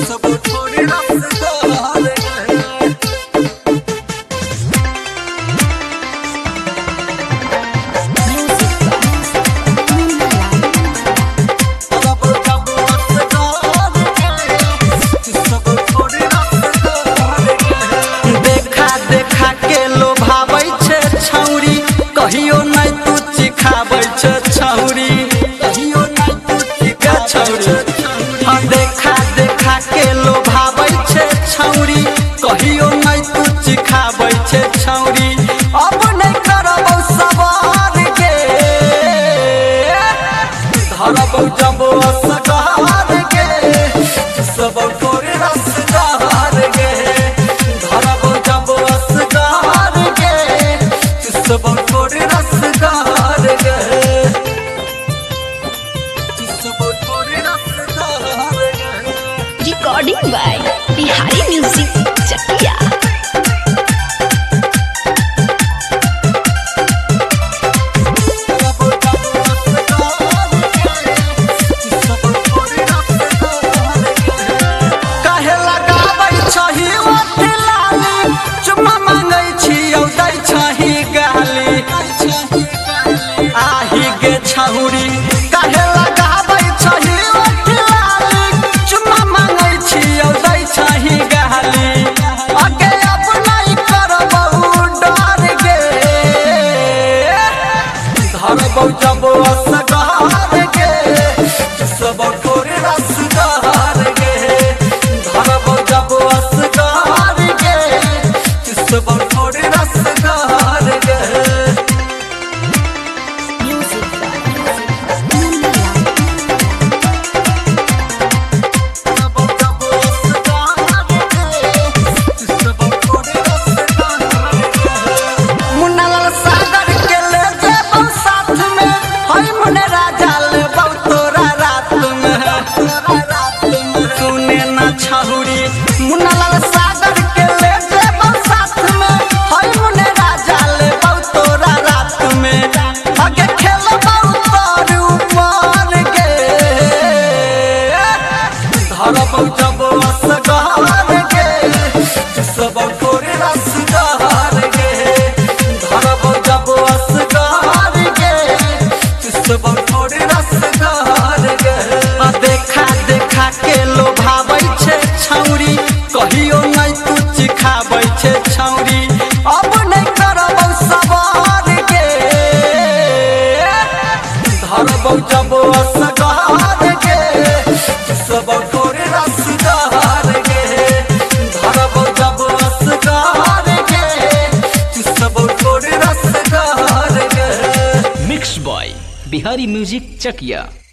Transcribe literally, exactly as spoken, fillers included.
सब थोड़ी रसदार देखा देखा के लोभाबै छे छौरी कहियो नहीं तू चिखाबै छे छौरी कहियो नहीं तू चिखा छौरी हाँ देखा देखा के लोभाबै छे छौरी कहियो नहीं तू चिखाबै छे छौरी अब नहीं करबौ सवार के धरबौ जब असगार के सब थोड़ी रसदार के धरबौ जब असगार के सब थोड़ी रसदार के सब थोड़ी रसदार के recording by Bihari music Chakiya. काहे लगाबै छही ओठ लाली चुम्मा मांगै छी औ दै छही गाली आही गे छौरी काहे लगाबै छही ओठ लाली चुम्मा मांगै छी औ दै छही गाली अगे अब नहीं करबौ डर गे धरबौ जब असगार के सब थोड़ी रसदार के धरबौ जब असगार के सब थोड़ी रसदार के म्यूजिक धरबौ जब असगार के सब थोड़ी रसदार के मुन्नालाल सागर के ले जेबौ साथ में हई मुने राजा लेबौ तोरा रात में सुने ना छहुरी मुन्नालाल सागर के ले जेबौ साथ में हई मुने राजा लेबौ तोरा रात में आगे खेलबौ तोर ऊपर गे धरबौ जब असगार के सब थोड़ी रसदार के धरबौ जब असगार के सब थोड़ी रसदार के आ देखा देखा के लोभाबै छे छौरी कहियो नहीं तू चिखाबै छे छौरी अब नहीं करबौ सवार के धरबौ जब असगार के सब थोड़ी रसदार के धरबौ जब असगार के सब थोड़ी रसदार के mix by Bihari music Chakiya.